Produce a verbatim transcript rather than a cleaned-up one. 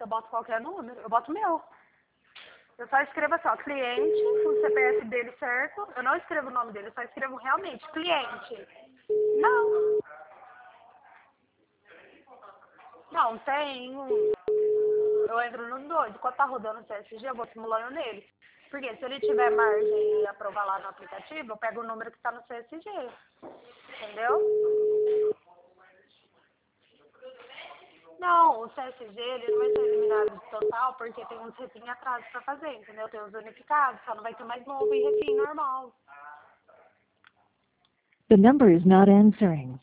eu boto qualquer número, eu boto o meu. Eu só escrevo assim, ó, cliente, o C P F dele certo, eu não escrevo o nome dele, eu só escrevo realmente, cliente. Não, não, tem um, eu entro no doido, quando tá rodando o C S G, eu vou simulando nele. Porque se ele tiver margem e aprovar lá no aplicativo, eu pego o número que tá no C S G, entendeu? Não, o C S G ele não vai ser eliminado total porque tem uns refim atrás pra fazer, entendeu? Tem os unificados, só não vai ter mais novo e refim normal. The number is not answering.